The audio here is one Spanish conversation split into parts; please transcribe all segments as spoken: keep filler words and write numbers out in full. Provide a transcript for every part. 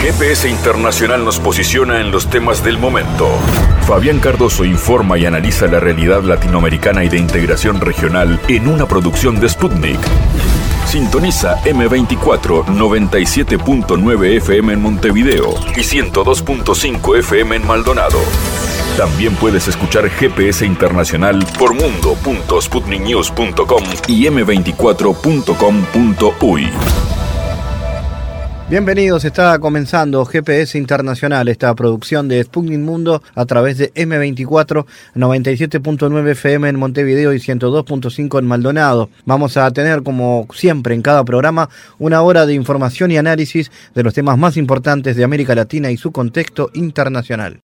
G P S Internacional nos posiciona en los temas del momento. Fabián Cardoso informa y analiza la realidad latinoamericana y de integración regional en una producción de Sputnik. Sintoniza eme veinticuatro noventa y siete punto nueve F M en Montevideo y ciento dos punto cinco F M en Maldonado. También puedes escuchar G P S Internacional por mundo punto sputnik news punto com y eme veinticuatro punto com punto uy. Bienvenidos, está comenzando G P S Internacional, esta producción de Sputnik Mundo a través de eme veinticuatro noventa y siete punto nueve F M en Montevideo y ciento dos punto cinco en Maldonado. Vamos a tener, como siempre en cada programa, una hora de información y análisis de los temas más importantes de América Latina y su contexto internacional.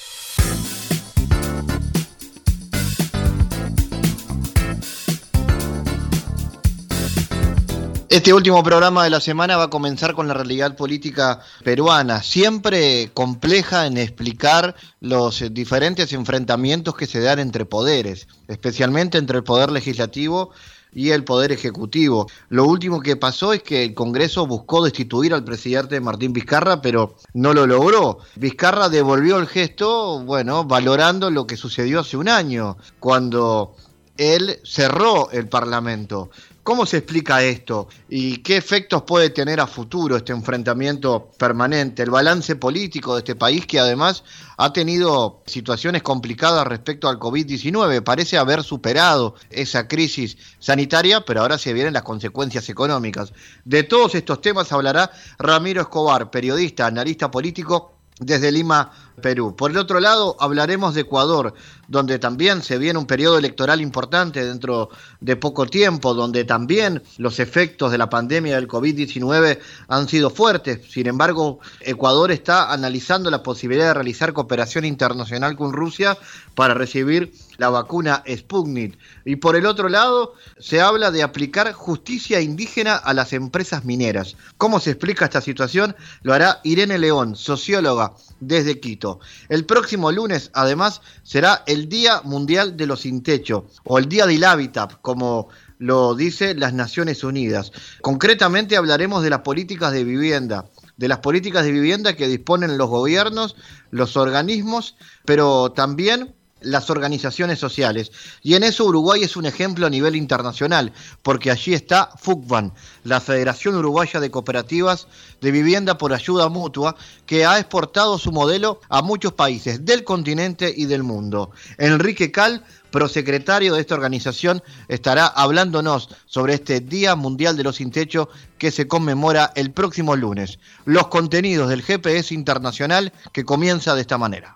Este último programa de la semana va a comenzar con la realidad política peruana, siempre compleja en explicar los diferentes enfrentamientos que se dan entre poderes, especialmente entre el poder legislativo y el poder ejecutivo. Lo último que pasó es que el Congreso buscó destituir al presidente Martín Vizcarra, pero no lo logró. Vizcarra devolvió el gesto, bueno, valorando lo que sucedió hace un año, cuando él cerró el Parlamento. ¿Cómo se explica esto? ¿Y qué efectos puede tener a futuro este enfrentamiento permanente? El balance político de este país, que además ha tenido situaciones complicadas respecto al COVID diecinueve. Parece haber superado esa crisis sanitaria, pero ahora se vienen las consecuencias económicas. De todos estos temas hablará Ramiro Escobar, periodista, analista político desde Lima, Perú. Por el otro lado, hablaremos de Ecuador, donde también se viene un periodo electoral importante dentro de poco tiempo, donde también los efectos de la pandemia del COVID diecinueve han sido fuertes. Sin embargo, Ecuador está analizando la posibilidad de realizar cooperación internacional con Rusia para recibir la vacuna Sputnik. Y por el otro lado, se habla de aplicar justicia indígena a las empresas mineras. ¿Cómo se explica esta situación? Lo hará Irene León, socióloga desde Quito. El próximo lunes, además, será el Día Mundial de los Sin Techo, o el Día del Hábitat, como lo dice las Naciones Unidas. Concretamente hablaremos de las políticas de vivienda, de las políticas de vivienda que disponen los gobiernos, los organismos, pero también las organizaciones sociales. Y en eso Uruguay es un ejemplo a nivel internacional, porque allí está FUCBAN, la Federación Uruguaya de Cooperativas de Vivienda por Ayuda Mutua, que ha exportado su modelo a muchos países del continente y del mundo. Enrique Cal, prosecretario de esta organización, estará hablándonos sobre este Día Mundial de los Sin Techo que se conmemora el próximo lunes. Los contenidos del G P S Internacional, que comienza de esta manera.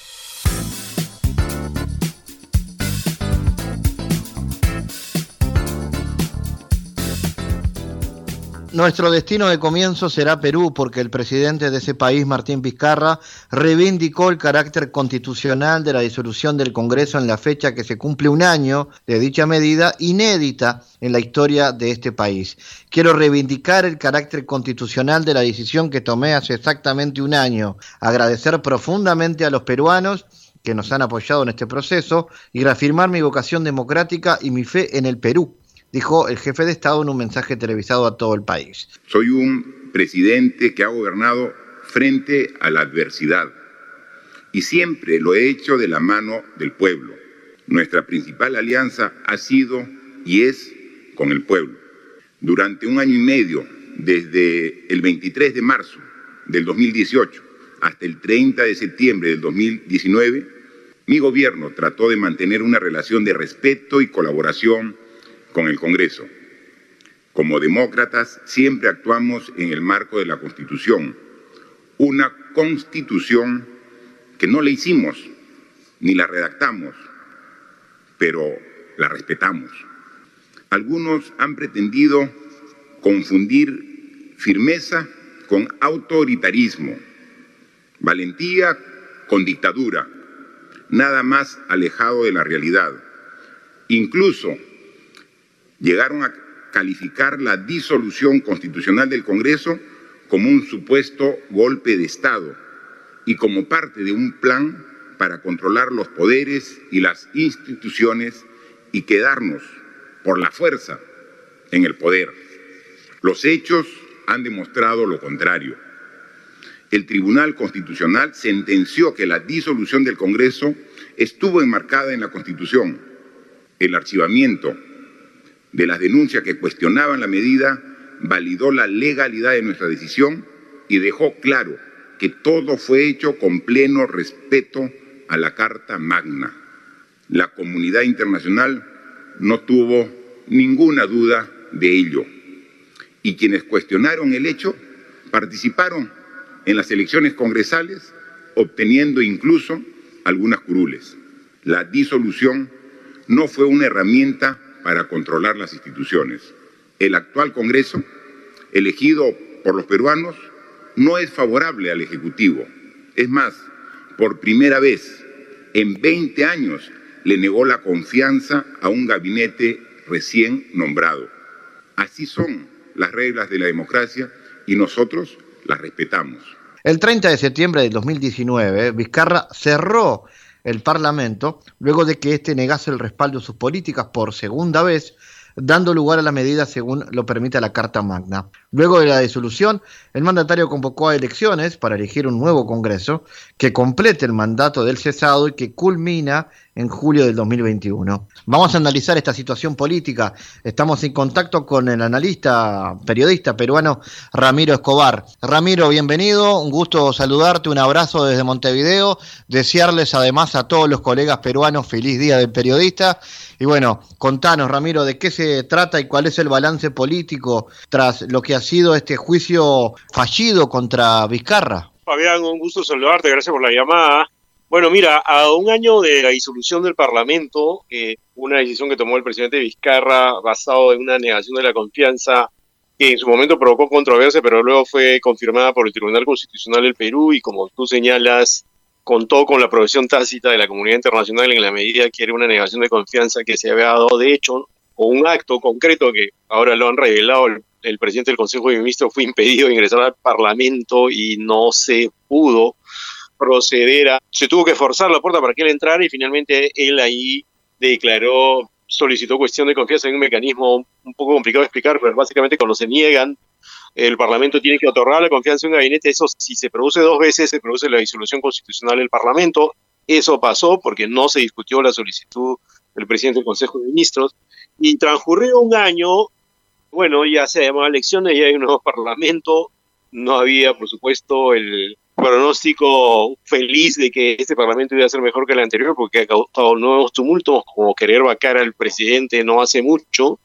Nuestro destino de comienzo será Perú, porque el presidente de ese país, Martín Vizcarra, reivindicó el carácter constitucional de la disolución del Congreso en la fecha que se cumple un año de dicha medida, inédita en la historia de este país. Quiero reivindicar el carácter constitucional de la decisión que tomé hace exactamente un año, agradecer profundamente a los peruanos que nos han apoyado en este proceso y reafirmar mi vocación democrática y mi fe en el Perú, dijo el jefe de Estado en un mensaje televisado a todo el país. Soy un presidente que ha gobernado frente a la adversidad y siempre lo he hecho de la mano del pueblo. Nuestra principal alianza ha sido y es con el pueblo. Durante un año y medio, desde el veintitrés de marzo del dos mil dieciocho hasta el treinta de septiembre del dos mil diecinueve, mi gobierno trató de mantener una relación de respeto y colaboración con el Congreso. Como demócratas, siempre actuamos en el marco de la Constitución, una Constitución que no la hicimos ni la redactamos, pero la respetamos. Algunos han pretendido confundir firmeza con autoritarismo, valentía con dictadura, nada más alejado de la realidad. Incluso llegaron a calificar la disolución constitucional del Congreso como un supuesto golpe de Estado y como parte de un plan para controlar los poderes y las instituciones y quedarnos por la fuerza en el poder. Los hechos han demostrado lo contrario. El Tribunal Constitucional sentenció que la disolución del Congreso estuvo enmarcada en la Constitución. El archivamiento de las denuncias que cuestionaban la medida validó la legalidad de nuestra decisión y dejó claro que todo fue hecho con pleno respeto a la Carta Magna. La comunidad internacional no tuvo ninguna duda de ello. Y quienes cuestionaron el hecho participaron en las elecciones congresales, obteniendo incluso algunas curules. La disolución no fue una herramienta para controlar las instituciones. El actual Congreso, elegido por los peruanos, no es favorable al Ejecutivo. Es más, por primera vez en veinte años le negó la confianza a un gabinete recién nombrado. Así son las reglas de la democracia y nosotros las respetamos. El treinta de septiembre del dos mil diecinueve, Vizcarra cerró el Parlamento luego de que éste negase el respaldo a sus políticas por segunda vez, dando lugar a la medida según lo permite la Carta Magna. Luego de la disolución, el mandatario convocó a elecciones para elegir un nuevo Congreso que complete el mandato del cesado y que culmina en julio del dos mil veintiuno. Vamos a analizar esta situación política. Estamos en contacto con el analista, periodista peruano Ramiro Escobar. Ramiro, bienvenido, un gusto saludarte, un abrazo desde Montevideo, desearles además a todos los colegas peruanos feliz Día del Periodista. Y bueno, contanos, Ramiro, de qué se trata y cuál es el balance político tras lo que ha sido este juicio fallido contra Vizcarra. Fabián, un gusto saludarte, gracias por la llamada. Bueno, mira, a un año de la disolución del Parlamento, eh, una decisión que tomó el presidente Vizcarra basado en una negación de la confianza que en su momento provocó controversia, pero luego fue confirmada por el Tribunal Constitucional del Perú y, como tú señalas, contó con la aprobación tácita de la comunidad internacional en la medida que era una negación de confianza que se había dado de hecho, o un acto concreto que ahora lo han revelado. El, el presidente del Consejo de Ministros fue impedido de ingresar al Parlamento y no se pudo proceder a... Se tuvo que forzar la puerta para que él entrara y finalmente él ahí declaró, solicitó cuestión de confianza en un mecanismo un poco complicado de explicar, pero básicamente cuando se niegan, el Parlamento tiene que otorgar la confianza en un gabinete. Eso, si se produce dos veces, se produce la disolución constitucional del Parlamento. Eso pasó porque no se discutió la solicitud del presidente del Consejo de Ministros. Y transcurrió un año, bueno, ya se llamaba elecciones, ya hay un nuevo Parlamento. No había, por supuesto, el pronóstico feliz de que este Parlamento iba a ser mejor que el anterior, porque ha causado nuevos tumultos, como querer vacar al presidente no hace mucho.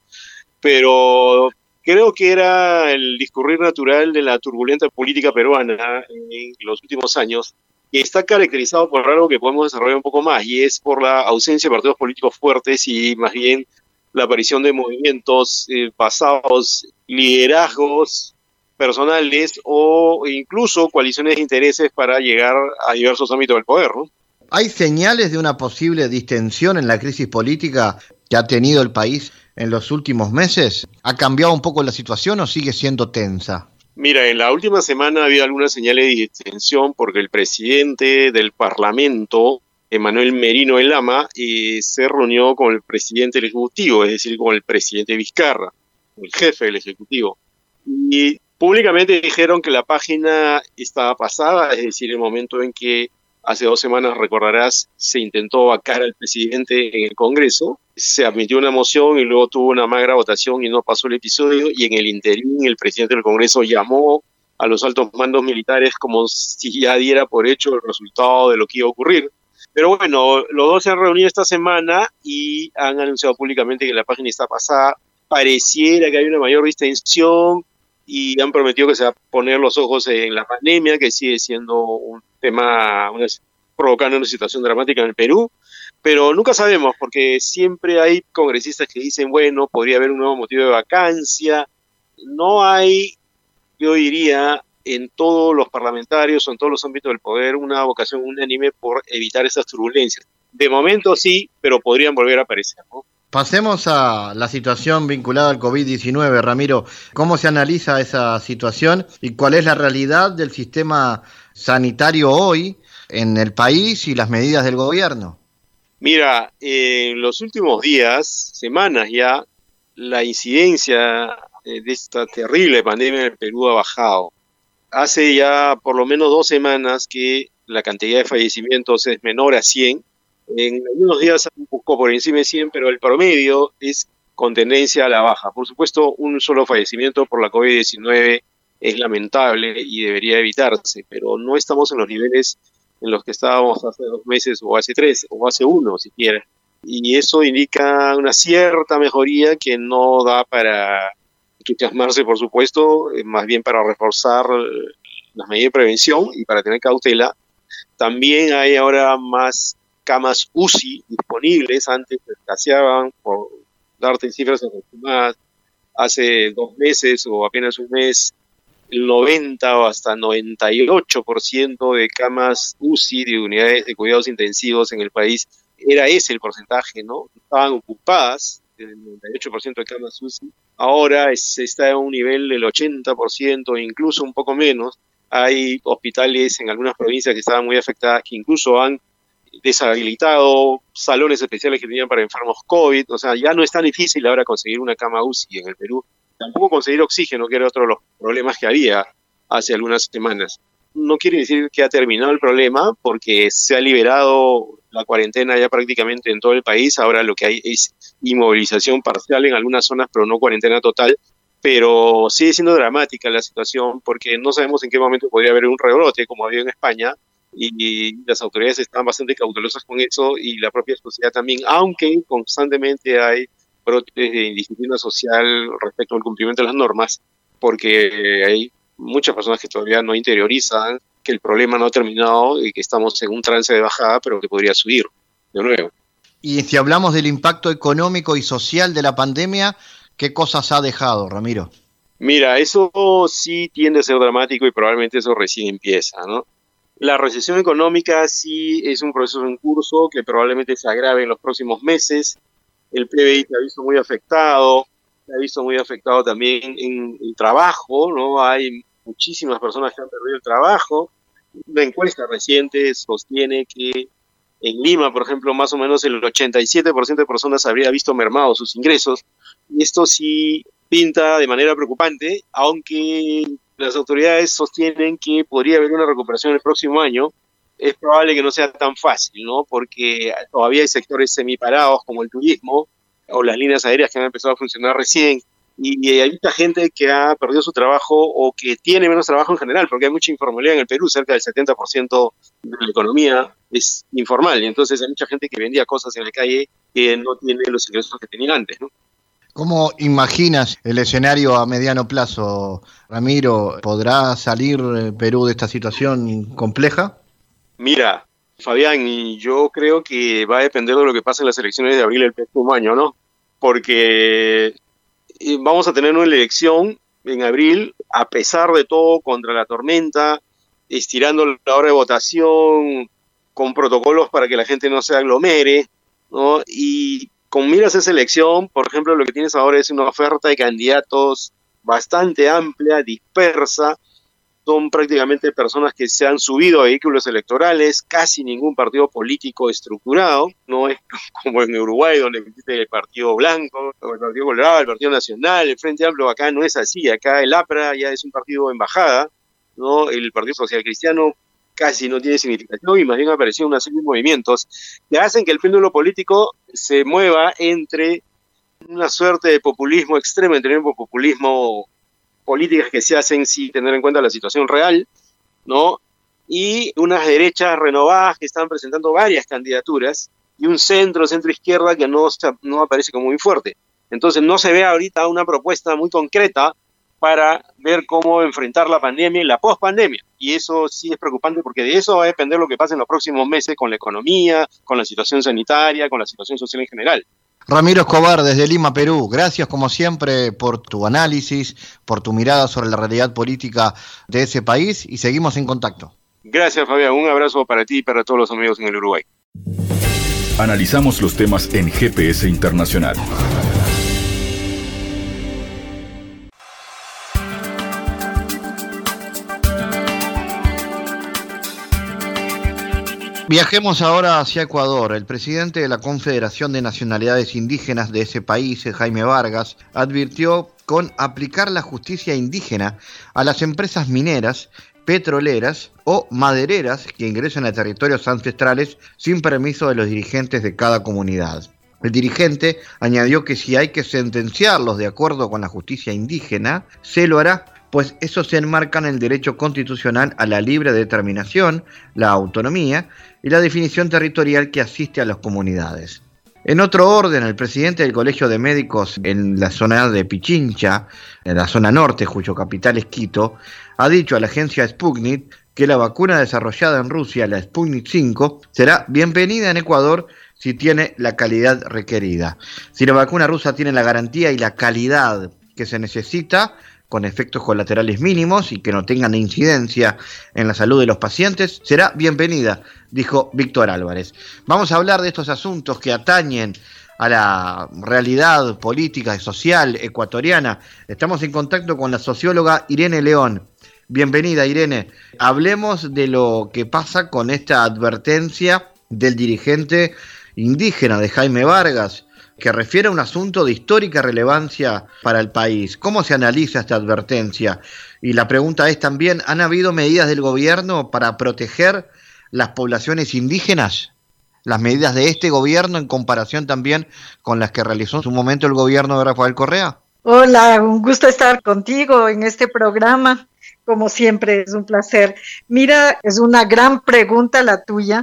Pero creo que era el discurrir natural de la turbulenta política peruana en los últimos años, que está caracterizado por algo que podemos desarrollar un poco más, y es por la ausencia de partidos políticos fuertes y más bien la aparición de movimientos eh, basados, liderazgos personales o incluso coaliciones de intereses para llegar a diversos ámbitos del poder, ¿no? ¿Hay señales de una posible distensión en la crisis política que ha tenido el país en los últimos meses? ¿Ha cambiado un poco la situación o sigue siendo tensa? Mira, en la última semana había algunas señales de distensión porque el presidente del Parlamento, Emanuel Merino Elama, eh, se reunió con el presidente del Ejecutivo, es decir, con el presidente Vizcarra, el jefe del Ejecutivo. Y públicamente dijeron que la página estaba pasada, es decir, el momento en que hace dos semanas, recordarás, se intentó vacar al presidente en el Congreso, se admitió una moción y luego tuvo una magra votación y no pasó el episodio, y en el interín el presidente del Congreso llamó a los altos mandos militares como si ya diera por hecho el resultado de lo que iba a ocurrir. Pero bueno, los dos se han reunido esta semana y han anunciado públicamente que la página está pasada. Pareciera que hay una mayor distensión y han prometido que se va a poner los ojos en la pandemia, que sigue siendo un tema, una, provocando una situación dramática en el Perú. Pero nunca sabemos, porque siempre hay congresistas que dicen, bueno, podría haber un nuevo motivo de vacancia. No hay, yo diría, en todos los parlamentarios o en todos los ámbitos del poder una vocación unánime por evitar esas turbulencias. De momento sí, pero podrían volver a aparecer, ¿no? Pasemos a la situación vinculada al COVID diecinueve, Ramiro. ¿Cómo se analiza esa situación y cuál es la realidad del sistema sanitario hoy en el país y las medidas del gobierno? Mira, en los últimos días, semanas ya, la incidencia de esta terrible pandemia en el Perú ha bajado. hace ya por lo menos dos semanas que la cantidad de fallecimientos es menor a cien. En algunos días un poco por encima de cien, pero el promedio es con tendencia a la baja. Por supuesto, un solo fallecimiento por la COVID diecinueve es lamentable y debería evitarse, pero no estamos en los niveles en los que estábamos hace dos meses o hace tres o hace uno siquiera. Y eso indica una cierta mejoría que no da para entusiasmarse, por supuesto, más bien para reforzar las medidas de prevención y para tener cautela. También hay ahora más camas U C I disponibles. Antes escaseaban, por darte cifras aproximadas, hace dos meses o apenas un mes, el noventa o hasta noventa y ocho por ciento de camas U C I, de unidades de cuidados intensivos en el país, era ese el porcentaje, ¿no? Estaban ocupadas, el noventa y ocho por ciento de camas U C I. Ahora es, está en un nivel del ochenta por ciento, incluso un poco menos. Hay hospitales en algunas provincias que estaban muy afectadas, que incluso han deshabilitado salones especiales que tenían para enfermos COVID. O sea, ya no es tan difícil ahora conseguir una cama U C I en el Perú. Tampoco conseguir oxígeno, que era otro de los problemas que había hace algunas semanas. No quiere decir que ha terminado el problema, porque se ha liberado la cuarentena ya prácticamente en todo el país. Ahora lo que hay es inmovilización parcial en algunas zonas, pero no cuarentena total. Pero sigue siendo dramática la situación, porque no sabemos en qué momento podría haber un rebrote, como había en España, y las autoridades están bastante cautelosas con eso, y la propia sociedad también, aunque constantemente hay brotes de indisciplina social respecto al cumplimiento de las normas, porque hay muchas personas que todavía no interiorizan que el problema no ha terminado y que estamos en un trance de bajada, pero que podría subir de nuevo. Y si hablamos del impacto económico y social de la pandemia, ¿qué cosas ha dejado, Ramiro? Mira, eso sí tiende a ser dramático y probablemente eso recién empieza, ¿no? La recesión económica sí es un proceso en curso que probablemente se agrave en los próximos meses. El P B I se ha visto muy afectado, se ha visto muy afectado también en el trabajo, ¿no? Hay muchísimas personas que han perdido el trabajo. Una encuesta reciente sostiene que en Lima, por ejemplo, más o menos el ochenta y siete por ciento de personas habría visto mermados sus ingresos. Y esto sí pinta de manera preocupante, aunque las autoridades sostienen que podría haber una recuperación el próximo año. Es probable que no sea tan fácil, ¿no? Porque todavía hay sectores semiparados como el turismo o las líneas aéreas que han empezado a funcionar recién, y hay mucha gente que ha perdido su trabajo o que tiene menos trabajo en general, porque hay mucha informalidad en el Perú. Cerca del setenta por ciento de la economía es informal, y entonces hay mucha gente que vendía cosas en la calle que no tiene los ingresos que tenía antes, ¿no? ¿Cómo imaginas el escenario a mediano plazo, Ramiro? ¿Podrá salir Perú de esta situación compleja? Mira, Fabián, yo creo que va a depender de lo que pase en las elecciones de abril del próximo año, ¿no? Porque vamos a tener una elección en abril, a pesar de todo, contra la tormenta, estirando la hora de votación, con protocolos para que la gente no se aglomere, ¿no? Y con miras a esa elección, por ejemplo, lo que tienes ahora es una oferta de candidatos bastante amplia, dispersa. Son prácticamente personas que se han subido a vehículos electorales, casi ningún partido político estructurado. No es como en Uruguay, donde existe el Partido Blanco, o el Partido Colorado, el Partido Nacional, el Frente Amplio. Acá no es así. Acá el A P R A ya es un partido embajada, ¿no? El Partido Social Cristiano casi no tiene significación, y más bien aparecen una serie de movimientos que hacen que el péndulo político se mueva entre una suerte de populismo extremo, entre un populismo, políticas que se hacen sin tener en cuenta la situación real, ¿no? Y unas derechas renovadas que están presentando varias candidaturas, y un centro, centro-izquierda que no, no aparece como muy fuerte. Entonces no se ve ahorita una propuesta muy concreta para ver cómo enfrentar la pandemia y la pospandemia. Y eso sí es preocupante, porque de eso va a depender lo que pase en los próximos meses con la economía, con la situación sanitaria, con la situación social en general. Ramiro Escobar, desde Lima, Perú, gracias como siempre por tu análisis, por tu mirada sobre la realidad política de ese país, y seguimos en contacto. Gracias, Fabián. Un abrazo para ti y para todos los amigos en el Uruguay. Analizamos los temas en G P S Internacional. Viajemos ahora hacia Ecuador. El presidente de la Confederación de Nacionalidades Indígenas de ese país, Jaime Vargas, advirtió con aplicar la justicia indígena a las empresas mineras, petroleras o madereras que ingresan a territorios ancestrales sin permiso de los dirigentes de cada comunidad. El dirigente añadió que si hay que sentenciarlos de acuerdo con la justicia indígena, se lo hará, pues eso se enmarca en el derecho constitucional a la libre determinación, la autonomía y la definición territorial que asiste a las comunidades. En otro orden, el presidente del Colegio de Médicos en la zona de Pichincha, en la zona norte, cuyo capital es Quito, ha dicho a la agencia Sputnik que la vacuna desarrollada en Rusia, la Sputnik cinco, será bienvenida en Ecuador si tiene la calidad requerida. Si la vacuna rusa tiene la garantía y la calidad que se necesita, con efectos colaterales mínimos y que no tengan incidencia en la salud de los pacientes, será bienvenida, dijo Víctor Álvarez. Vamos a hablar de estos asuntos que atañen a la realidad política y social ecuatoriana. Estamos en contacto con la socióloga Irene León. Bienvenida, Irene. Hablemos de lo que pasa con esta advertencia del dirigente indígena de Jaime Vargas, que refiere a un asunto de histórica relevancia para el país. ¿Cómo se analiza esta advertencia? Y la pregunta es también, ¿han habido medidas del gobierno para proteger las poblaciones indígenas? Las medidas de este gobierno en comparación también con las que realizó en su momento el gobierno de Rafael Correa. Hola, un gusto estar contigo en este programa. Como siempre, es un placer. Mira, es una gran pregunta la tuya,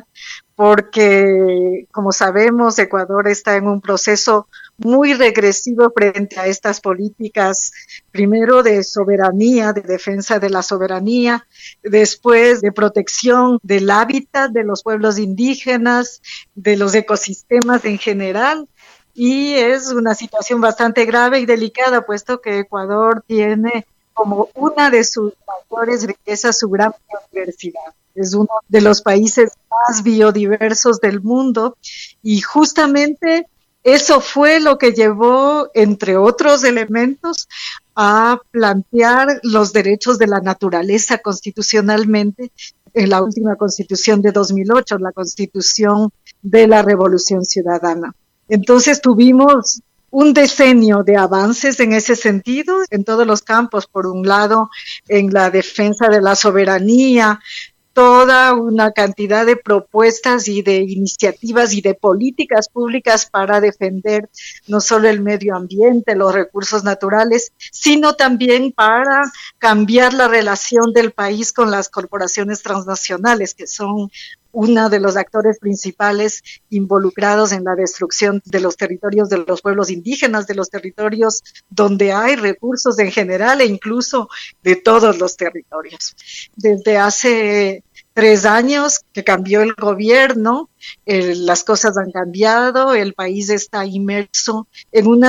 porque, como sabemos, Ecuador está en un proceso muy regresivo frente a estas políticas, primero de soberanía, de defensa de la soberanía, después de protección del hábitat de los pueblos indígenas, de los ecosistemas en general, y es una situación bastante grave y delicada, puesto que Ecuador tiene como una de sus mayores riquezas su gran biodiversidad. Es uno de los países más biodiversos del mundo y justamente eso fue lo que llevó, entre otros elementos, a plantear los derechos de la naturaleza constitucionalmente en la última constitución de dos mil ocho, la constitución de la Revolución Ciudadana. Entonces tuvimos un decenio de avances en ese sentido, en todos los campos, por un lado, en la defensa de la soberanía, toda una cantidad de propuestas y de iniciativas y de políticas públicas para defender no solo el medio ambiente, los recursos naturales, sino también para cambiar la relación del país con las corporaciones transnacionales, que son uno de los actores principales involucrados en la destrucción de los territorios de los pueblos indígenas, de los territorios donde hay recursos en general e incluso de todos los territorios. Desde hace tres años que cambió el gobierno, eh, las cosas han cambiado, el país está inmerso en una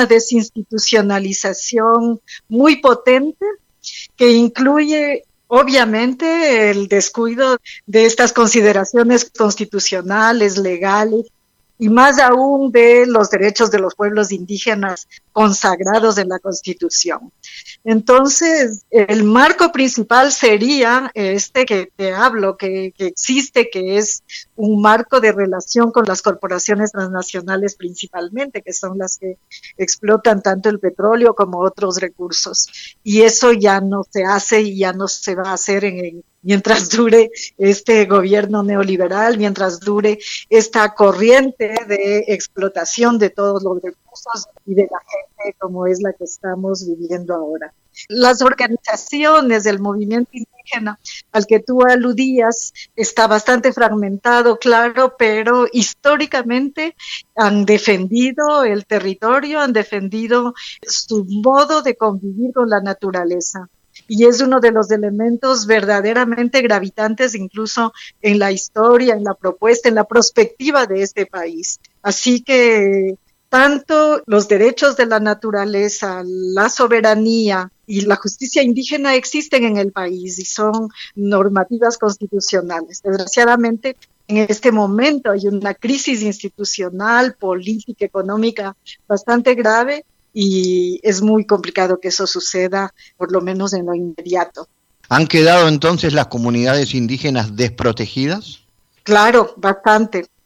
desinstitucionalización muy potente que incluye obviamente el descuido de estas consideraciones constitucionales, legales, y más aún de los derechos de los pueblos indígenas consagrados en la Constitución. Entonces, el marco principal sería este que te hablo, que, que existe, que es un marco de relación con las corporaciones transnacionales principalmente, que son las que explotan tanto el petróleo como otros recursos. Y eso ya no se hace y ya no se va a hacer en el mientras dure este gobierno neoliberal, mientras dure esta corriente de explotación de todos los recursos y de la gente como es la que estamos viviendo ahora. Las organizaciones del movimiento indígena al que tú aludías está bastante fragmentado, claro, pero históricamente han defendido el territorio, han defendido su modo de convivir con la naturaleza. Y es uno de los elementos verdaderamente gravitantes incluso en la historia, en la propuesta, en la perspectiva de este país. Así que tanto los derechos de la naturaleza, la soberanía y la justicia indígena existen en el país y son normativas constitucionales. Desgraciadamente, en este momento hay una crisis institucional, política, económica bastante grave, y es muy complicado que eso suceda, por lo menos en lo inmediato. ¿Han quedado entonces las comunidades indígenas desprotegidas? Claro, bastante.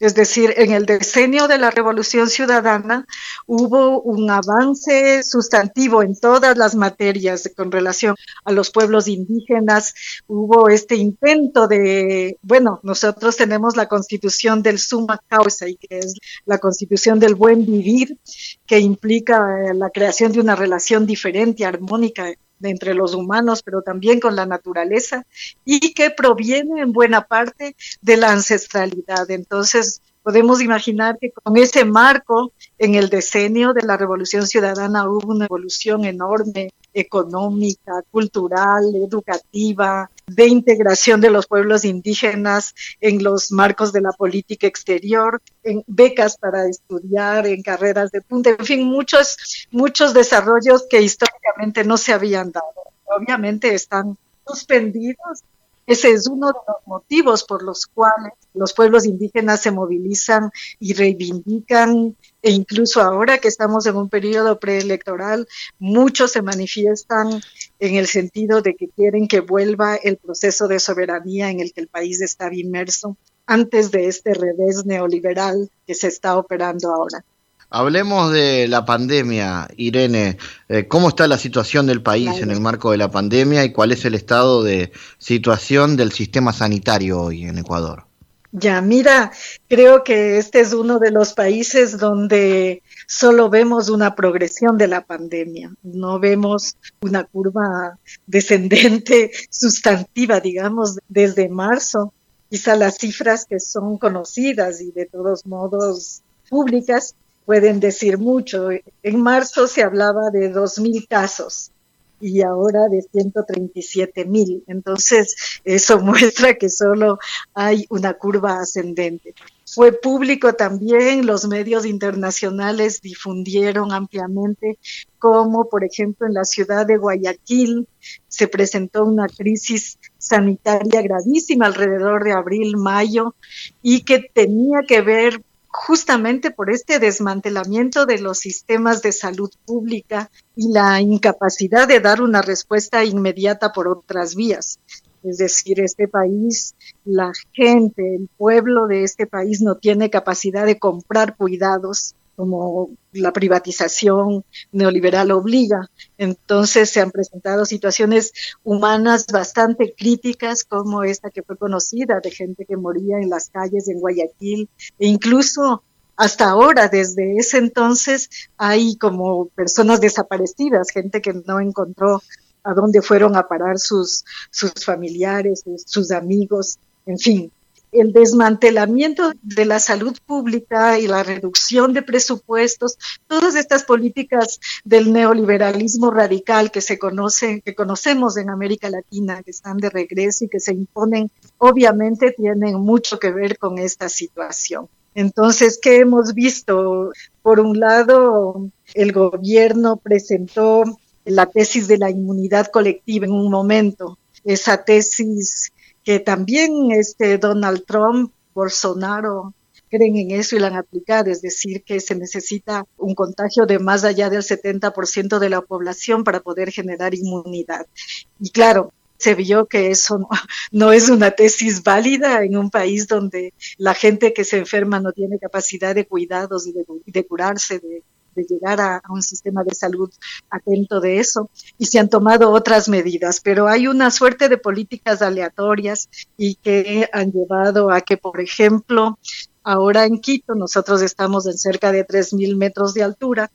Es decir, en el decenio de la Revolución Ciudadana hubo un avance sustantivo en todas las materias con relación a los pueblos indígenas. Hubo este intento de, bueno, nosotros tenemos la Constitución del Summa Causa, que es la Constitución del buen vivir, que implica la creación de una relación diferente, armónica, entre los humanos, pero también con la naturaleza, y que proviene en buena parte de la ancestralidad. Entonces, podemos imaginar que con ese marco, en el decenio de la Revolución Ciudadana hubo una evolución enorme, económica, cultural, educativa, de integración de los pueblos indígenas en los marcos de la política exterior, en becas para estudiar, en carreras de punta, en fin, muchos, muchos desarrollos que históricamente no se habían dado. Obviamente están suspendidos. Ese es uno de los motivos por los cuales los pueblos indígenas se movilizan y reivindican, e incluso ahora que estamos en un periodo preelectoral, muchos se manifiestan en el sentido de que quieren que vuelva el proceso de soberanía en el que el país estaba inmerso antes de este revés neoliberal que se está operando ahora. Hablemos de la pandemia, Irene. Eh, ¿Cómo está la situación del país claro. en el marco de la pandemia y cuál es el estado de situación del sistema sanitario hoy en Ecuador? Ya, mira, creo que este es uno de los países donde solo vemos una progresión de la pandemia, no vemos una curva descendente sustantiva, digamos, desde marzo. Quizá las cifras que son conocidas y de todos modos públicas pueden decir mucho. En marzo se hablaba de dos mil casos y ahora de ciento treinta y siete mil. Entonces, eso muestra que solo hay una curva ascendente. Fue público también, los medios internacionales difundieron ampliamente cómo, por ejemplo, en la ciudad de Guayaquil se presentó una crisis sanitaria gravísima alrededor de abril, mayo, y que tenía que ver justamente por este desmantelamiento de los sistemas de salud pública y la incapacidad de dar una respuesta inmediata por otras vías. Es decir, este país, la gente, el pueblo de este país no tiene capacidad de comprar cuidados como la privatización neoliberal obliga. Entonces se han presentado situaciones humanas bastante críticas, como esta que fue conocida, de gente que moría en las calles en Guayaquil, e incluso hasta ahora, desde ese entonces, hay como personas desaparecidas, gente que no encontró a dónde fueron a parar sus, sus familiares, sus, sus amigos, en fin. El desmantelamiento de la salud pública y la reducción de presupuestos, todas estas políticas del neoliberalismo radical que se conocen, que conocemos en América Latina, que están de regreso y que se imponen, obviamente tienen mucho que ver con esta situación. Entonces, ¿qué hemos visto? Por un lado, el gobierno presentó la tesis de la inmunidad colectiva en un momento, esa tesis que también este Donald Trump, Bolsonaro creen en eso y la han aplicado, es decir, que se necesita un contagio de más allá del setenta por ciento de la población para poder generar inmunidad. Y claro, se vio que eso no, no es una tesis válida en un país donde la gente que se enferma no tiene capacidad de cuidados y de, de curarse, de de llegar a, a un sistema de salud atento de eso, y se han tomado otras medidas, pero hay una suerte de políticas aleatorias y que han llevado a que, por ejemplo, ahora en Quito, nosotros estamos en cerca de tres mil metros de altura,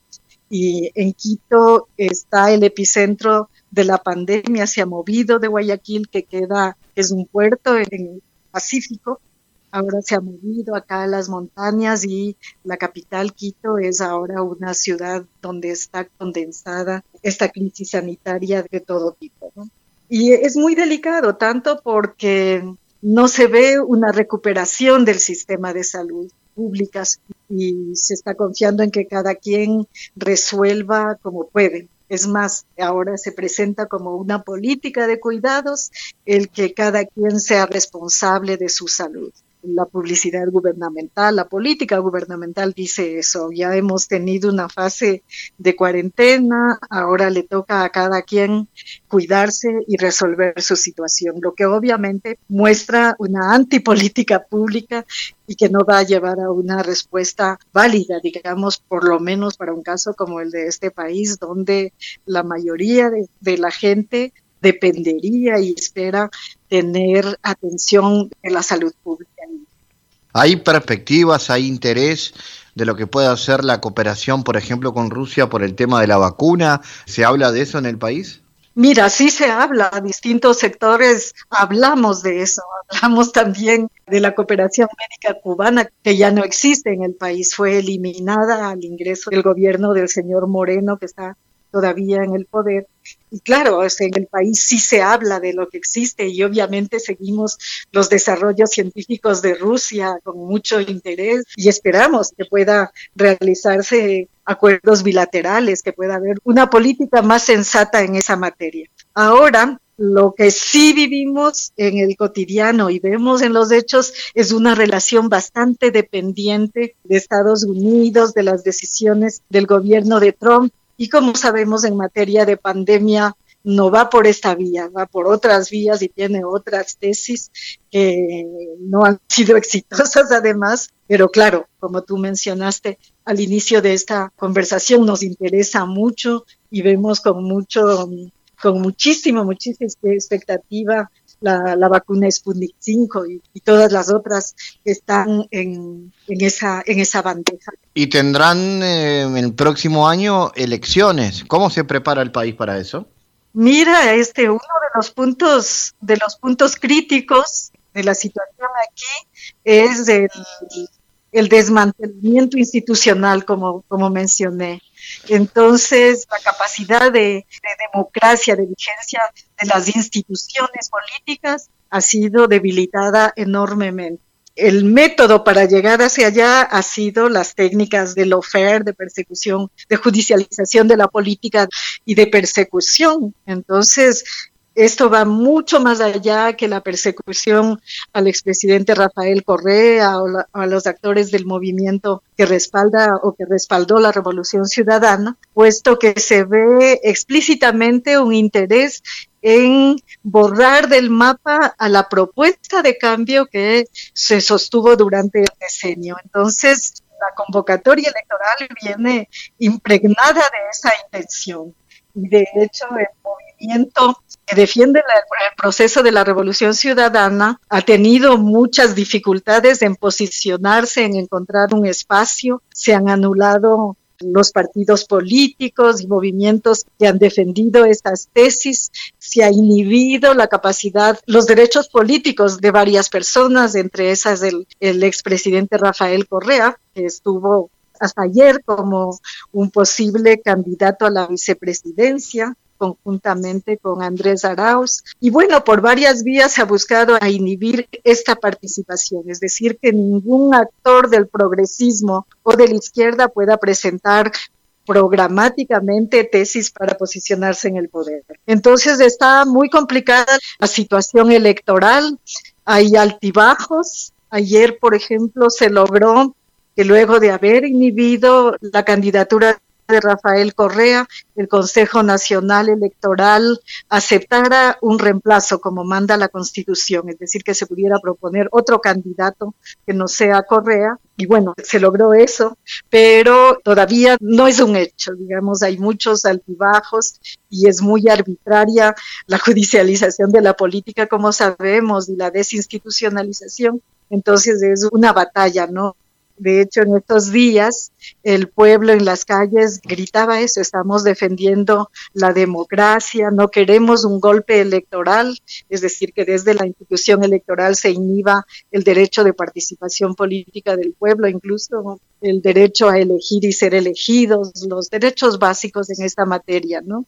y en Quito está el epicentro de la pandemia, se ha movido de Guayaquil, que queda, es un puerto en el Pacífico. Ahora se ha movido acá a las montañas y la capital, Quito, es ahora una ciudad donde está condensada esta crisis sanitaria de todo tipo, ¿no? Y es muy delicado, tanto porque no se ve una recuperación del sistema de salud públicas y se está confiando en que cada quien resuelva como puede. Es más, ahora se presenta como una política de cuidados el que cada quien sea responsable de su salud. la publicidad gubernamental, la política gubernamental dice eso. Ya hemos tenido una fase de cuarentena, ahora le toca a cada quien cuidarse y resolver su situación, lo que obviamente muestra una antipolítica pública y que no va a llevar a una respuesta válida, digamos, por lo menos para un caso como el de este país, donde la mayoría de, de la gente dependería y espera tener atención en la salud pública. ¿Hay perspectivas, hay interés de lo que pueda hacer la cooperación, por ejemplo, con Rusia por el tema de la vacuna? ¿Se habla de eso en el país? Mira, sí se habla, distintos sectores hablamos de eso, hablamos también de la cooperación médica cubana, que ya no existe en el país, fue eliminada al ingreso del gobierno del señor Moreno, que está todavía en el poder. Y claro, en el país sí se habla de lo que existe y obviamente seguimos los desarrollos científicos de Rusia con mucho interés y esperamos que pueda realizarse acuerdos bilaterales, que pueda haber una política más sensata en esa materia. Ahora, lo que sí vivimos en el cotidiano y vemos en los hechos es una relación bastante dependiente de Estados Unidos, de las decisiones del gobierno de Trump. Y como sabemos, en materia de pandemia no va por esta vía, va por otras vías y tiene otras tesis que no han sido exitosas además. Pero claro, como tú mencionaste al inicio de esta conversación, nos interesa mucho y vemos con mucho, con muchísima, muchísima expectativa la, la vacuna Sputnik cinco y, y todas las otras que están en, en, esa, en esa bandeja. Y tendrán eh, el próximo año elecciones. ¿Cómo se prepara el país para eso? Mira, este uno de los puntos, de los puntos críticos de la situación aquí es el, el desmantelamiento institucional, como, como mencioné. Entonces, la capacidad de, de democracia, de vigencia de las instituciones políticas ha sido debilitada enormemente. El método para llegar hacia allá ha sido las técnicas de lawfare, de persecución, de judicialización de la política y de persecución. Entonces, esto va mucho más allá que la persecución al expresidente Rafael Correa o la, a los actores del movimiento que respalda o que respaldó la Revolución Ciudadana, puesto que se ve explícitamente un interés en borrar del mapa a la propuesta de cambio que se sostuvo durante el decenio. Entonces, la convocatoria electoral viene impregnada de esa intención. Y de hecho, el movimiento que defiende la, el proceso de la Revolución Ciudadana ha tenido muchas dificultades en posicionarse, en encontrar un espacio. Se han anulado los partidos políticos y movimientos que han defendido estas tesis, se ha inhibido la capacidad, los derechos políticos de varias personas, entre esas el, el expresidente Rafael Correa, que estuvo hasta ayer como un posible candidato a la vicepresidencia, conjuntamente con Andrés Arauz. Y bueno, por varias vías se ha buscado a inhibir esta participación, es decir, que ningún actor del progresismo o de la izquierda pueda presentar programáticamente tesis para posicionarse en el poder. Entonces está muy complicada la situación electoral, hay altibajos. Ayer, por ejemplo, se logró que luego de haber inhibido la candidatura de Rafael Correa, el Consejo Nacional Electoral aceptara un reemplazo como manda la Constitución, es decir, que se pudiera proponer otro candidato que no sea Correa, y bueno, se logró eso, pero todavía no es un hecho, digamos, hay muchos altibajos y es muy arbitraria la judicialización de la política, como sabemos, y la desinstitucionalización, entonces es una batalla, ¿no? De hecho, en estos días, el pueblo en las calles gritaba eso, estamos defendiendo la democracia, no queremos un golpe electoral, es decir, que desde la institución electoral se inhiba el derecho de participación política del pueblo, incluso el derecho a elegir y ser elegidos, los derechos básicos en esta materia, ¿no?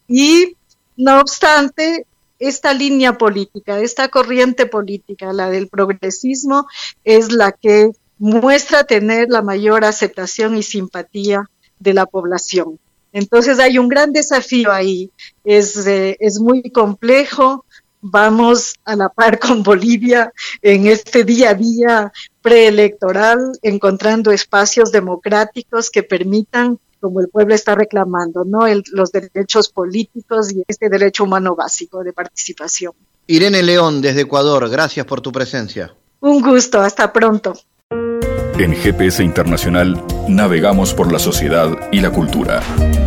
Y, no obstante, esta línea política, esta corriente política, la del progresismo, es la que muestra tener la mayor aceptación y simpatía de la población. Entonces hay un gran desafío ahí, es, eh, es muy complejo vamos a la par con Bolivia en este día a día preelectoral, encontrando espacios democráticos que permitan, como el pueblo está reclamando, ¿no? El, los derechos políticos y este derecho humano básico de participación. Irene León, desde Ecuador, gracias por tu presencia. Un gusto, hasta pronto. En G P S Internacional navegamos por la sociedad y la cultura.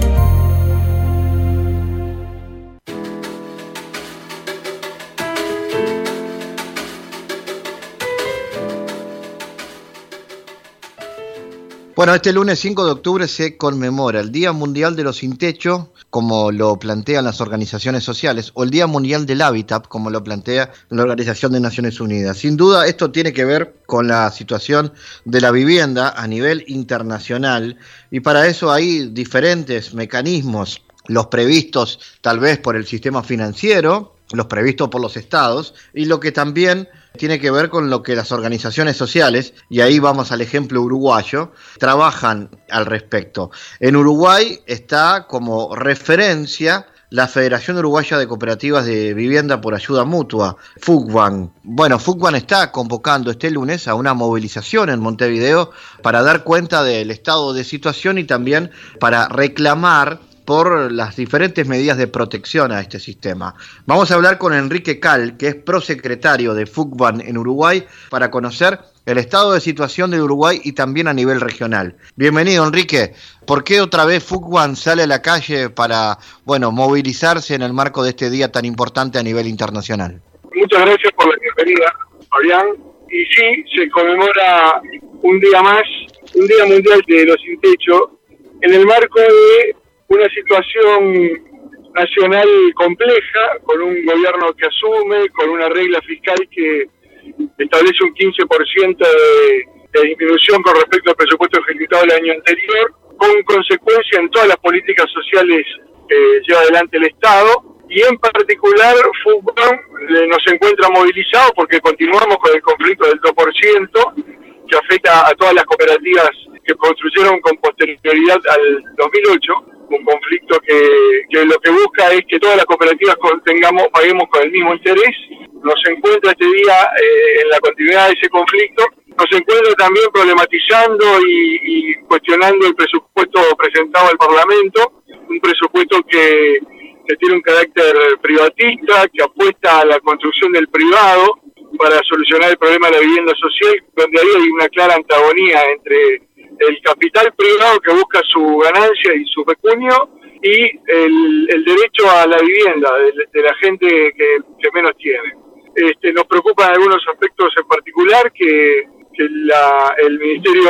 Bueno, este lunes cinco de octubre se conmemora el Día Mundial de los Sin Techo, como lo plantean las organizaciones sociales, o el Día Mundial del Hábitat, como lo plantea la Organización de Naciones Unidas. Sin duda, esto tiene que ver con la situación de la vivienda a nivel internacional, y para eso hay diferentes mecanismos, los previstos tal vez por el sistema financiero, los previstos por los estados, y lo que también tiene que ver con lo que las organizaciones sociales, y ahí vamos al ejemplo uruguayo, trabajan al respecto. En Uruguay está como referencia la Federación Uruguaya de Cooperativas de Vivienda por Ayuda Mutua, FUCBAN. Bueno, FUCBAN está convocando este lunes a una movilización en Montevideo para dar cuenta del estado de situación y también para reclamar por las diferentes medidas de protección a este sistema. Vamos a hablar con Enrique Cal, que es prosecretario de FUCBAN en Uruguay, para conocer el estado de situación de Uruguay y también a nivel regional. Bienvenido, Enrique. ¿Por qué otra vez FUCBAN sale a la calle para, bueno, movilizarse en el marco de este día tan importante a nivel internacional? Muchas gracias por la bienvenida, Fabián. Y sí, se conmemora un día más, un Día Mundial de los Sin Techo, en el marco de una situación nacional compleja, con un gobierno que asume, con una regla fiscal que establece un quince por ciento de, de disminución con respecto al presupuesto ejecutado el año anterior, con consecuencia en todas las políticas sociales que lleva adelante el Estado, y en particular FUCBAN nos encuentra movilizados porque continuamos con el conflicto del dos por ciento, que afecta a todas las cooperativas que construyeron con posterioridad al dos mil ocho, un conflicto que, que lo que busca es que todas las cooperativas tengamos, paguemos con el mismo interés. Nos encuentra este día eh, en la continuidad de ese conflicto, nos encuentra también problematizando y, y cuestionando el presupuesto presentado al Parlamento, un presupuesto que, que tiene un carácter privatista, que apuesta a la construcción del privado para solucionar el problema de la vivienda social, donde ahí hay una clara antagonía entre el capital privado que busca su ganancia y su pecunio y el, el derecho a la vivienda de, de la gente que, que menos tiene. Este, nos preocupan algunos aspectos en particular que, que la, el Ministerio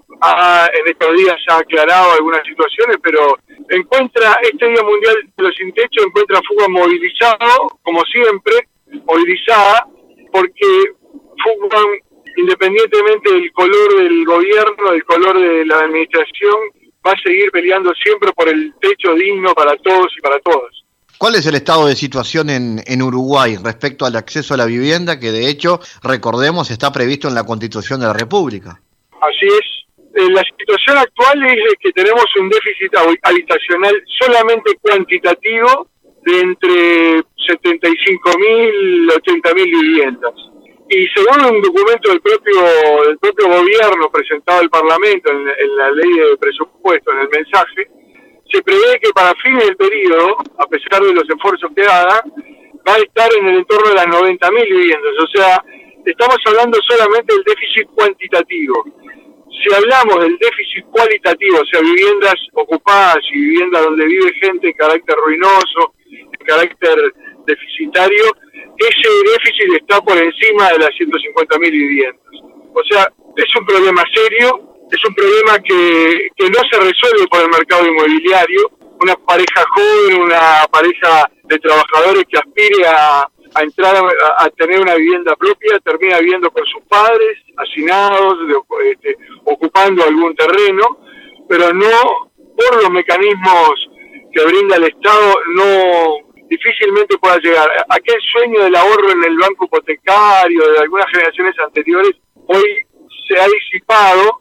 ha, en estos días ha aclarado algunas situaciones, pero encuentra este Día Mundial de los Sin Techo, encuentra FUCBAN movilizado, como siempre, movilizada, porque FUCBAN, independientemente del color del gobierno, del color de la administración, va a seguir peleando siempre por el techo digno para todos y para todas. ¿Cuál es el estado de situación en, en Uruguay respecto al acceso a la vivienda, que de hecho, recordemos, está previsto en la Constitución de la República? Así es. La situación actual es que tenemos un déficit habitacional solamente cuantitativo de entre setenta y cinco mil, ochenta mil viviendas. Y según un documento del propio del propio gobierno presentado al Parlamento en, en la ley de presupuesto, en el mensaje, se prevé que para fines del periodo, a pesar de los esfuerzos que haga, va a estar en el entorno de las noventa mil viviendas. O sea, estamos hablando solamente del déficit cuantitativo. Si hablamos del déficit cualitativo, o sea, viviendas ocupadas y viviendas donde vive gente en carácter ruinoso, en carácter deficitario, ese déficit está por encima de las ciento cincuenta mil viviendas. O sea, es un problema serio, es un problema que, que no se resuelve por el mercado inmobiliario. Una pareja joven, una pareja de trabajadores que aspire a, a entrar a, a tener una vivienda propia, termina viviendo con sus padres, hacinados, de, este, ocupando algún terreno, pero no por los mecanismos que brinda el Estado, no difícilmente pueda llegar. Aquel sueño del ahorro en el banco hipotecario de algunas generaciones anteriores hoy se ha disipado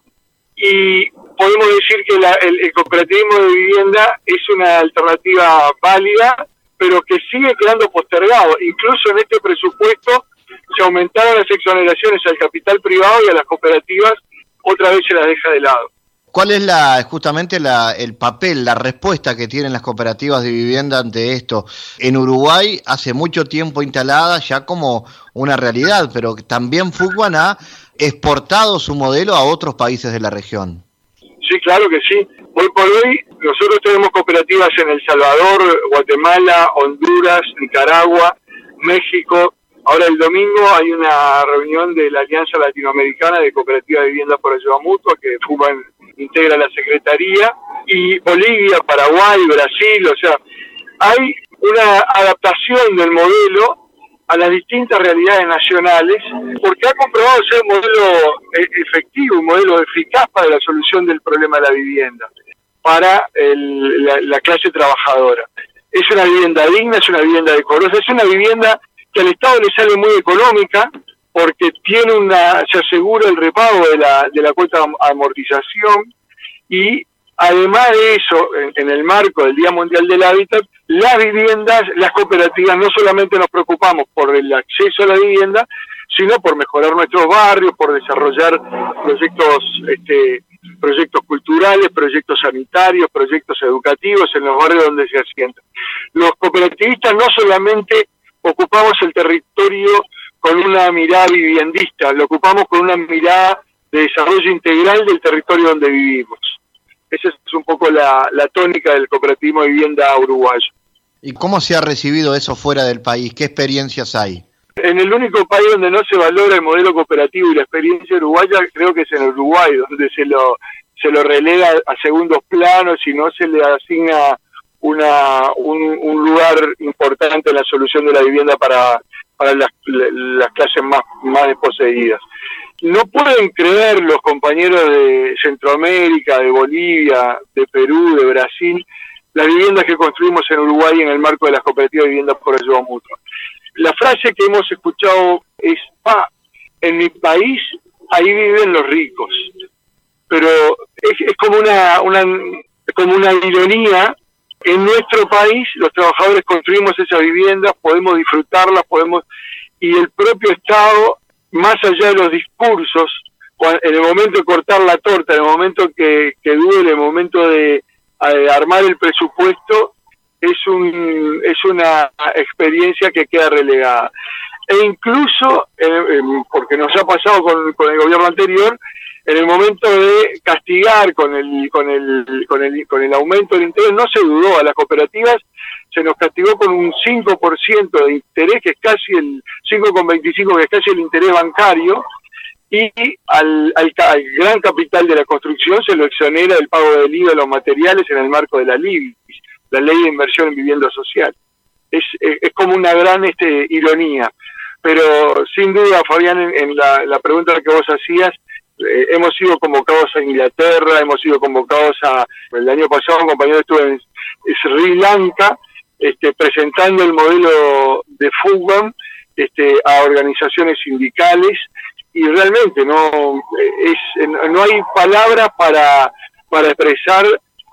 y podemos decir que la, el, el cooperativismo de vivienda es una alternativa válida, pero que sigue quedando postergado. Incluso en este presupuesto se aumentaron las exoneraciones al capital privado y a las cooperativas, otra vez se las deja de lado. ¿Cuál es la justamente la, el papel, la respuesta que tienen las cooperativas de vivienda ante esto? En Uruguay hace mucho tiempo instalada ya como una realidad, pero también Fuguan ha exportado su modelo a otros países de la región. Sí, claro que sí. Hoy por hoy nosotros tenemos cooperativas en El Salvador, Guatemala, Honduras, Nicaragua, México. Ahora el domingo hay una reunión de la Alianza Latinoamericana de Cooperativas de Viviendas por Ayuda Mutua, que Fuguan integra la Secretaría, y Bolivia, Paraguay, Brasil. O sea, hay una adaptación del modelo a las distintas realidades nacionales, porque ha comprobado ser un modelo efectivo, un modelo eficaz para la solución del problema de la vivienda, para el, la, la clase trabajadora. Es una vivienda digna, es una vivienda decorosa, es una vivienda que al Estado le sale muy económica, porque tiene una, se asegura el repago de la, de la cuota de amortización, y además de eso, en, en el marco del Día Mundial del Hábitat, las viviendas, las cooperativas, no solamente nos preocupamos por el acceso a la vivienda, sino por mejorar nuestros barrios, por desarrollar proyectos, este, proyectos culturales, proyectos sanitarios, proyectos educativos en los barrios donde se asientan. Los cooperativistas no solamente ocupamos el territorio con una mirada viviendista, lo ocupamos con una mirada de desarrollo integral del territorio donde vivimos. Esa es un poco la, la tónica del cooperativismo de vivienda uruguayo. ¿Y cómo se ha recibido eso fuera del país? ¿Qué experiencias hay? En el único país donde no se valora el modelo cooperativo y la experiencia uruguaya, creo que es en Uruguay, donde se lo se lo relega a segundos planos y no se le asigna una un, un lugar importante en la solución de la vivienda para, para las, las clases más, más desposeídas. No pueden creer los compañeros de Centroamérica, de Bolivia, de Perú, de Brasil, las viviendas que construimos en Uruguay en el marco de las cooperativas de viviendas por ayuda mutua. La frase que hemos escuchado es, ah, en mi país ahí viven los ricos. Pero es, es como una, una, como una ironía. En nuestro país los trabajadores construimos esas viviendas, podemos disfrutarlas, podemos, y el propio Estado, más allá de los discursos, en el momento de cortar la torta, en el momento que, que duele, en el momento de, de armar el presupuesto, es un es una experiencia que queda relegada. E incluso, eh, eh, porque nos ha pasado con, con el gobierno anterior, en el momento de castigar con el con el con el con el aumento del interés, no se dudó. A las cooperativas se nos castigó con un cinco por ciento de interés, que es casi el cinco coma veinticinco, que es casi el interés bancario, y al, al, al gran capital de la construcción se lo exonera del pago del I V A de los materiales en el marco de la L I B I, la Ley de Inversión en Vivienda Social. Es, es, es como una gran este, ironía. Pero sin duda, Fabián, en, en la, la pregunta que vos hacías, eh, hemos sido convocados a Inglaterra, hemos sido convocados a... El año pasado un compañero estuvo en Sri Lanka, este, presentando el modelo de Fuguan este, a organizaciones sindicales, y realmente no es no hay palabras para, para expresar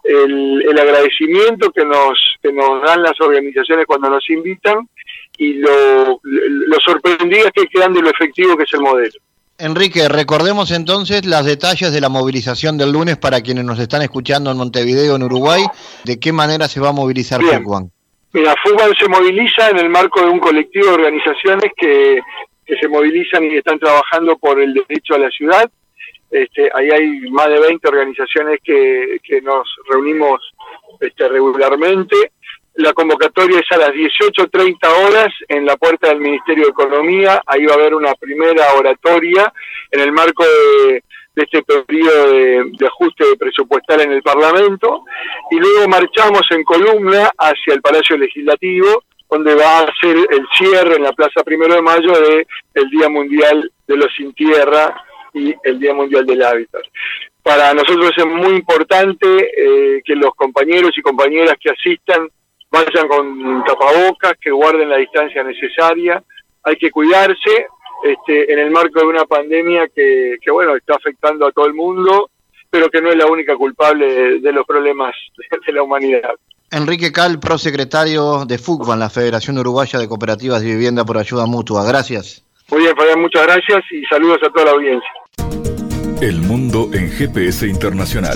el, el agradecimiento que nos que nos dan las organizaciones cuando nos invitan, y lo, lo sorprendidas que quedan de lo efectivo que es el modelo. Enrique, recordemos entonces los detalles de la movilización del lunes para quienes nos están escuchando en Montevideo, en Uruguay. ¿De qué manera se va a movilizar Fuguan? Mira, Fuguan se moviliza en el marco de un colectivo de organizaciones que, que se movilizan y están trabajando por el derecho a la ciudad. Este, ahí hay más de veinte organizaciones que, que nos reunimos este, regularmente. La convocatoria es a las dieciocho treinta horas en la puerta del Ministerio de Economía. Ahí va a haber una primera oratoria en el marco de, de este periodo de, de ajuste presupuestal en el Parlamento, y luego marchamos en columna hacia el Palacio Legislativo, donde va a ser el cierre en la Plaza Primero de Mayo de el Día Mundial de los Sin Tierra y el Día Mundial del Hábitat. Para nosotros es muy importante eh, que los compañeros y compañeras que asistan vayan con tapabocas, que guarden la distancia necesaria. Hay que cuidarse este, en el marco de una pandemia que, que, bueno, está afectando a todo el mundo, pero que no es la única culpable de, de los problemas de, de la humanidad. Enrique Cal, prosecretario de FUCBAN, la Federación Uruguaya de Cooperativas de Vivienda por Ayuda Mutua. Gracias. Muy bien, Fabián, muchas gracias y saludos a toda la audiencia. El mundo en G P S Internacional.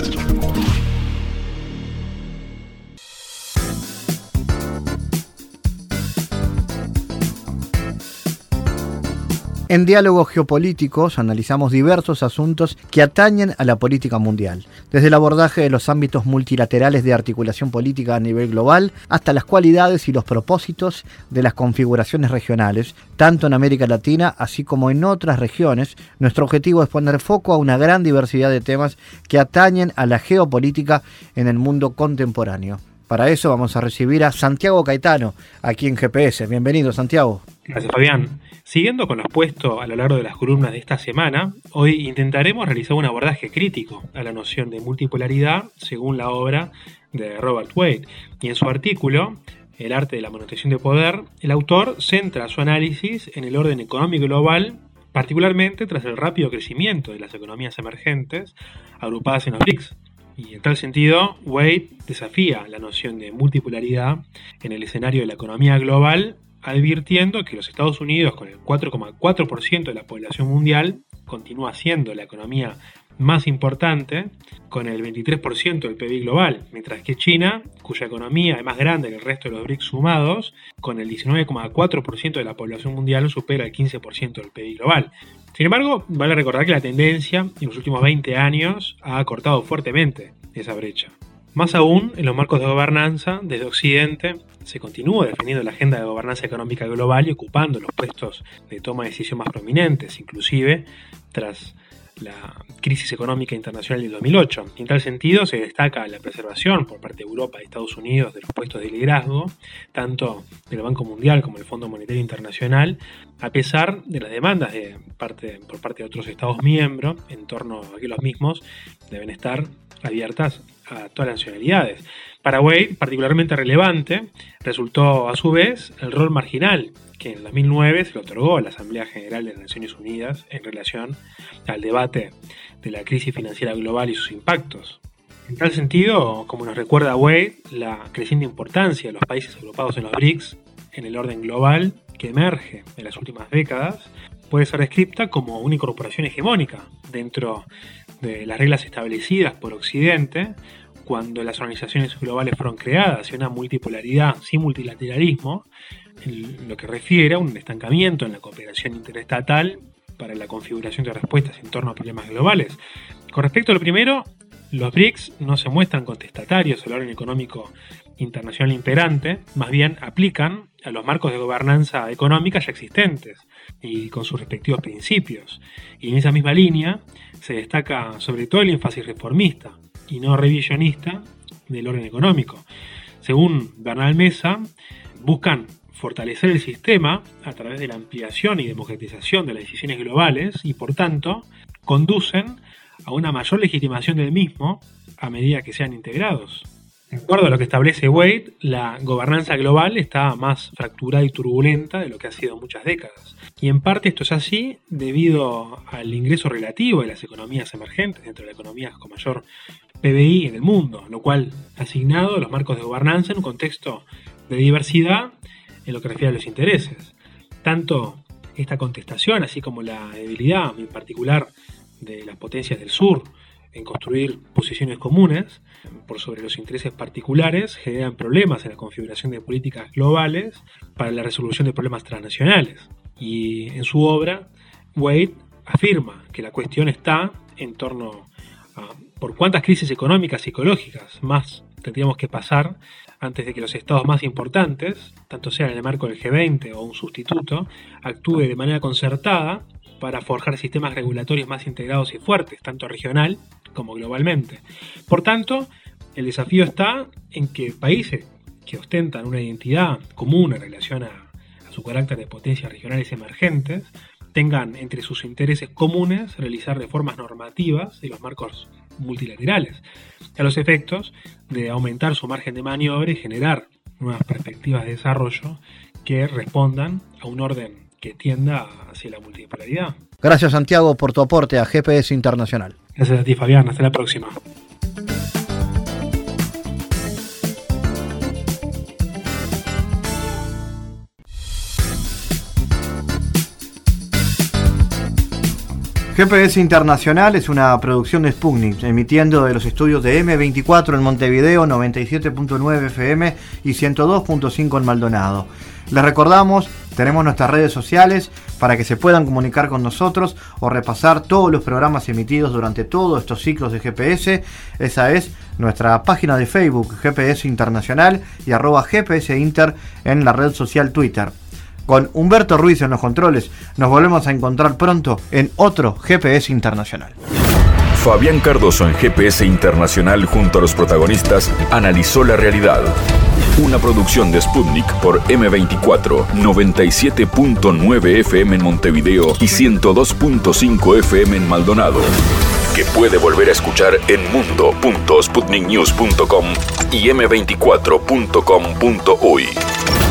En Diálogos Geopolíticos analizamos diversos asuntos que atañen a la política mundial, desde el abordaje de los ámbitos multilaterales de articulación política a nivel global hasta las cualidades y los propósitos de las configuraciones regionales, tanto en América Latina así como en otras regiones. Nuestro objetivo es poner foco a una gran diversidad de temas que atañen a la geopolítica en el mundo contemporáneo. Para eso vamos a recibir a Santiago Caetano, aquí en G P S. Bienvenido, Santiago. Gracias, Fabián. Siguiendo con lo expuesto a lo largo de las columnas de esta semana, hoy intentaremos realizar un abordaje crítico a la noción de multipolaridad según la obra de Robert Wade. Y en su artículo, El arte de la manutención de poder, el autor centra su análisis en el orden económico global, particularmente tras el rápido crecimiento de las economías emergentes agrupadas en los B R I C S. Y en tal sentido, Wade desafía la noción de multipolaridad en el escenario de la economía global, advirtiendo que los Estados Unidos, con el cuatro coma cuatro por ciento de la población mundial, continúa siendo la economía más importante, con el veintitrés por ciento del P I B global, mientras que China, cuya economía es más grande que el resto de los B R I C S sumados, con el diecinueve coma cuatro por ciento de la población mundial, supera el quince por ciento del P I B global. Sin embargo, vale recordar que la tendencia en los últimos veinte años ha acortado fuertemente esa brecha. Más aún, en los marcos de gobernanza, desde Occidente, se continúa definiendo la agenda de gobernanza económica global y ocupando los puestos de toma de decisión más prominentes, inclusive tras la crisis económica internacional del dos mil ocho. Y en tal sentido se destaca la preservación por parte de Europa y Estados Unidos de los puestos de liderazgo, tanto del Banco Mundial como del Fondo Monetario Internacional, a pesar de las demandas de parte, por parte de otros Estados miembros en torno a que los mismos deben estar abiertas a todas las nacionalidades. Para Wade, particularmente relevante, resultó a su vez el rol marginal que en dos mil nueve se le otorgó a la Asamblea General de las Naciones Unidas en relación al debate de la crisis financiera global y sus impactos. En tal sentido, como nos recuerda Wade, la creciente importancia de los países agrupados en los B R I C S en el orden global que emerge en las últimas décadas puede ser descrita como una incorporación hegemónica dentro de las reglas establecidas por Occidente cuando las organizaciones globales fueron creadas y una multipolaridad sin multilateralismo, en lo que refiere a un estancamiento en la cooperación interestatal para la configuración de respuestas en torno a problemas globales. Con respecto a lo primero, los B R I C S no se muestran contestatarios al orden económico internacional imperante, más bien aplican a los marcos de gobernanza económica ya existentes y con sus respectivos principios. Y en esa misma línea se destaca sobre todo el énfasis reformista y no revisionista del orden económico. Según Bernal Mesa, buscan fortalecer el sistema a través de la ampliación y democratización de las decisiones globales y, por tanto, conducen a una mayor legitimación del mismo a medida que sean integrados. De acuerdo a lo que establece Wade, la gobernanza global está más fracturada y turbulenta de lo que ha sido en muchas décadas. Y en parte esto es así debido al ingreso relativo de las economías emergentes dentro de las economías con mayor P B I en el mundo, lo cual ha asignado los marcos de gobernanza en un contexto de diversidad en lo que refiere a los intereses. Tanto esta contestación, así como la debilidad, en particular de las potencias del sur, en construir posiciones comunes por sobre los intereses particulares, generan problemas en la configuración de políticas globales para la resolución de problemas transnacionales. Y en su obra, Wade afirma que la cuestión está en torno a por cuántas crisis económicas y psicológicas más tendríamos que pasar antes de que los estados más importantes, tanto sea en el marco del G veinte o un sustituto, actúe de manera concertada para forjar sistemas regulatorios más integrados y fuertes, tanto regional como globalmente. Por tanto, el desafío está en que países que ostentan una identidad común en relación a, a su carácter de potencias regionales emergentes tengan entre sus intereses comunes realizar reformas normativas de los marcos multilaterales, a los efectos de aumentar su margen de maniobra y generar nuevas perspectivas de desarrollo que respondan a un orden que tienda hacia la multipolaridad. Gracias, Santiago, por tu aporte a G P S Internacional. Gracias a ti, Fabián. Hasta la próxima. G P S Internacional es una producción de Sputnik, emitiendo de los estudios de eme veinticuatro en Montevideo, noventa y siete punto nueve F M y ciento dos punto cinco en Maldonado. Les recordamos, tenemos nuestras redes sociales para que se puedan comunicar con nosotros o repasar todos los programas emitidos durante todos estos ciclos de G P S. Esa es nuestra página de Facebook, G P S Internacional, y arroba G P S Inter en la red social Twitter. Con Humberto Ruiz en los controles, nos volvemos a encontrar pronto en otro G P S Internacional. Fabián Cardoso en G P S Internacional junto a los protagonistas analizó la realidad. Una producción de Sputnik por eme veinticuatro, noventa y siete punto nueve F M en Montevideo y ciento dos punto cinco F M en Maldonado. Que puede volver a escuchar en mundo punto sputnik news punto com y eme veinticuatro punto com punto uy.